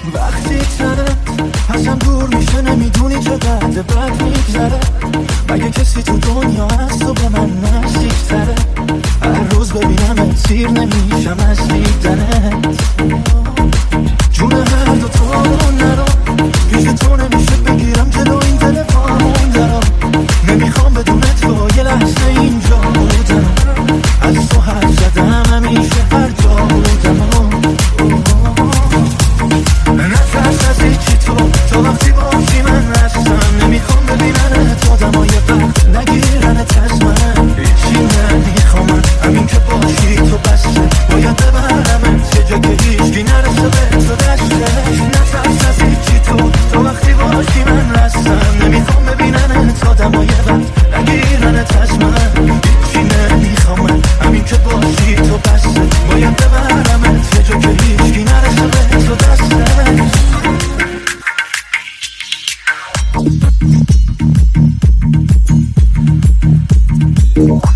وقتی تنت ازم دور میشه نمیدونی چقدر بد میگذره. مگه کسی تو دنیا هست و به من نزدیک‌تره؟ هر روز ببینم سیر نمیشم از دیدنت. جون هر دو تو نرو، پیش تو نمیشه بگیرم جلو این تلفن درو. نمیخوام بدون تو یه لحظه اینجا بودم. از تو حرف زدم همیشه هر جا بودم. نترس از هیچی تو وقتی باشی من هستم. نمیخوام ببیننت آدمای وقت نگیرنت از من. هیچی نمیخوام همین که باشی تو بسته. باید ببرمت یه جا که هیچکی نرسه به تو دسته. نترس از هیچی تو وقتی باشی من هستم. نمیخوام ببیننت آدمای وقت نگیرنت از من. هیچی نمیخوام همین که باشی تو بسته. باید ببرمت یه جا که هیچکی نرسه به تو دسته. Oh